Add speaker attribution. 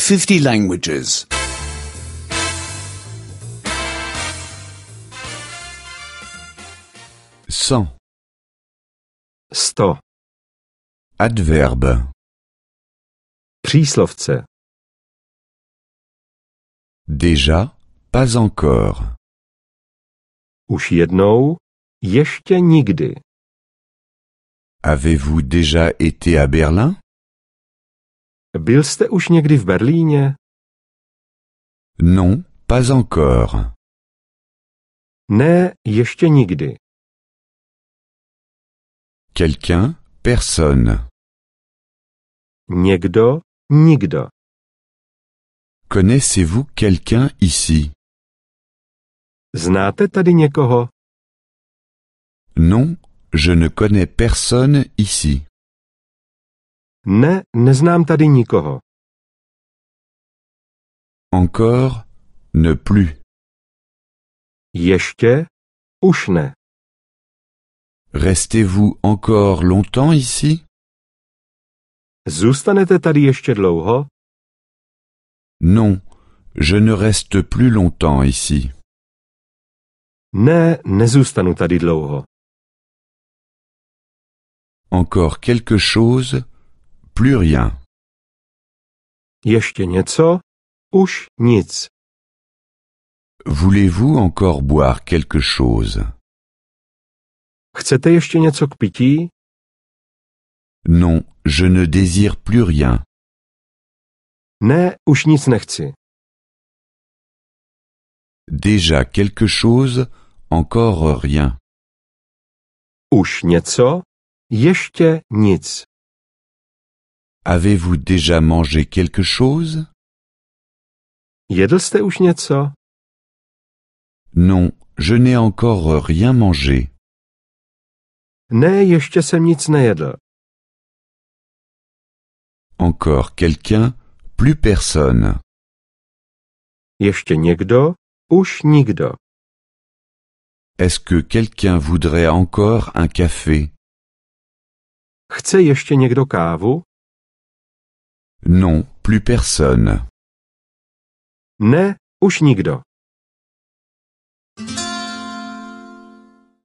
Speaker 1: 50 languages.
Speaker 2: 100.
Speaker 3: 100.
Speaker 2: Adverbe.
Speaker 3: Příslovce.
Speaker 2: Déjà, pas encore.
Speaker 3: Už jednou, ještě nikdy.
Speaker 2: Avez-vous déjà été à Berlin?
Speaker 3: Byl jste už někdy v Berlíně?
Speaker 2: Non, pas encore.
Speaker 3: Ne, ještě nikdy.
Speaker 2: Quelqu'un, personne.
Speaker 3: Někdo, nikdo.
Speaker 2: Connaissez-vous quelqu'un ici?
Speaker 3: Znáte tady někoho?
Speaker 2: Non, je ne connais personne ici.
Speaker 3: Ne, neznám tady nikoho.
Speaker 2: Encore, ne plus.
Speaker 3: Ještě, už ne.
Speaker 2: Restez-vous encore longtemps ici?
Speaker 3: Zůstanete tady ještě dlouho?
Speaker 2: Non, je ne reste plus longtemps ici.
Speaker 3: Ne, nezůstanu tady dlouho.
Speaker 2: Encore quelque chose, plus rien.
Speaker 3: Ještě něco? Už nic.
Speaker 2: Voulez-vous encore boire quelque chose?
Speaker 3: Chcete ještě něco k pití?
Speaker 2: Non, je ne désire plus rien.
Speaker 3: Ne, už nic nechci.
Speaker 2: Déjà quelque chose, encore rien.
Speaker 3: Už něco? Ještě nic.
Speaker 2: Avez-vous déjà mangé quelque chose?
Speaker 3: Jedl jste už něco?
Speaker 2: Non, je n'ai encore rien mangé.
Speaker 3: Ne, ještě jsem nic nejedl.
Speaker 2: Encore quelqu'un, plus personne.
Speaker 3: Ještě někdo? Už nikdo.
Speaker 2: Est-ce que quelqu'un voudrait encore un café?
Speaker 3: Chce ještě někdo kávu?
Speaker 2: Non, plus personne.
Speaker 3: Ne, už nikdo.